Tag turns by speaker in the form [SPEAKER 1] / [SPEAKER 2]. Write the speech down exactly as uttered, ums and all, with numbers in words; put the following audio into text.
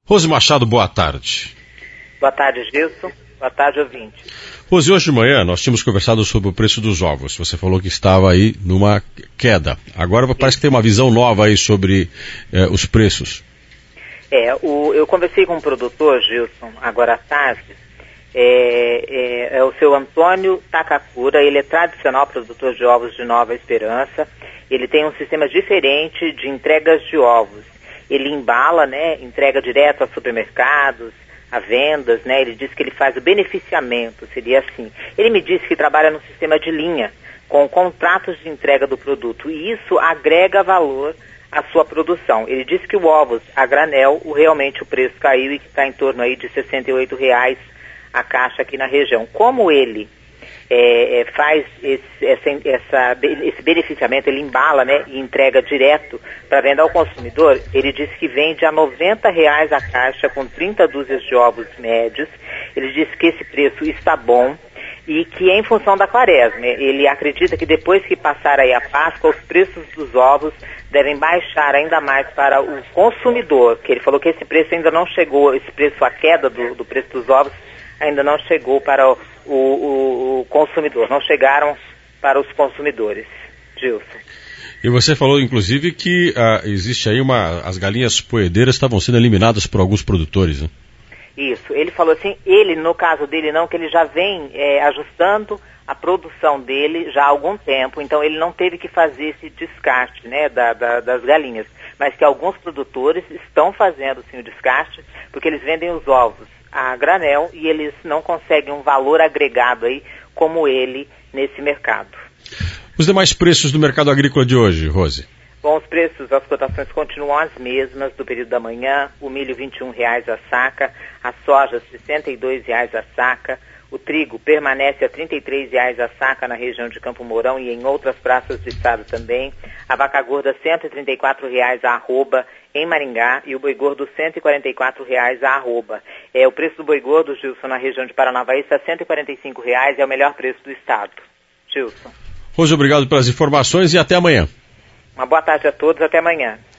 [SPEAKER 1] Rose Machado, boa tarde.
[SPEAKER 2] Boa tarde, Gilson. Boa tarde, ouvinte.
[SPEAKER 1] Rose, hoje de manhã nós tínhamos conversado sobre o preço dos ovos. Você falou que estava aí numa queda. Agora parece que tem uma visão nova aí sobre eh, os preços.
[SPEAKER 2] É, o, eu conversei com um produtor, Gilson, agora à tarde. É, é, é o seu Antônio Takakura. Ele é tradicional produtor de ovos de Nova Esperança. Ele tem um sistema diferente de entregas de ovos. Ele embala, né, entrega direto a supermercados, a vendas, né, ele diz que ele faz o beneficiamento, seria assim. Ele me disse que trabalha no sistema de linha, com contratos de entrega do produto, e isso agrega valor à sua produção. Ele disse que o ovos a granel, o, realmente o preço caiu e que está em torno aí de sessenta e oito reais a caixa aqui na região. Como ele É, é, faz esse, essa, essa, esse beneficiamento, ele embala, né, e entrega direto para venda ao consumidor, ele disse que vende a noventa reais a caixa com trinta dúzias de ovos médios. Ele disse que esse preço está bom e que é em função da quaresma. Ele acredita que depois que passar aí a Páscoa, os preços dos ovos devem baixar ainda mais para o consumidor, que ele falou que esse preço ainda não chegou, esse preço, a queda do, do preço dos ovos ainda não chegou para o, o, o consumidor, não chegaram para os consumidores. Gilson.
[SPEAKER 1] E você falou, inclusive, que ah, existe aí uma... as galinhas poedeiras estavam sendo eliminadas por alguns produtores, né?
[SPEAKER 2] Isso, ele falou assim, ele, no caso dele não, que ele já vem é, ajustando a produção dele já há algum tempo, então ele não teve que fazer esse descarte, né, da, da, das galinhas, mas que alguns produtores estão fazendo sim o descarte, porque eles vendem os ovos a granel e eles não conseguem um valor agregado aí como ele nesse mercado.
[SPEAKER 1] Os demais preços do mercado agrícola de hoje, Rose?
[SPEAKER 2] Bom, os preços, as cotações continuam as mesmas do período da manhã. O milho vinte e um reais a saca, a soja sessenta e dois reais a saca, o trigo permanece a trinta e três reais a saca na região de Campo Mourão e em outras praças do estado também. A vaca gorda cento e trinta e quatro reais a arroba em Maringá e o boi gordo cento e quarenta e quatro reais a arroba. É, o preço do boi gordo, Gilson, na região de Paranavaí está cento e quarenta e cinco reais, é o melhor preço do estado. Gilson.
[SPEAKER 1] Rose, obrigado pelas informações e até amanhã.
[SPEAKER 2] Uma boa tarde a todos, até amanhã.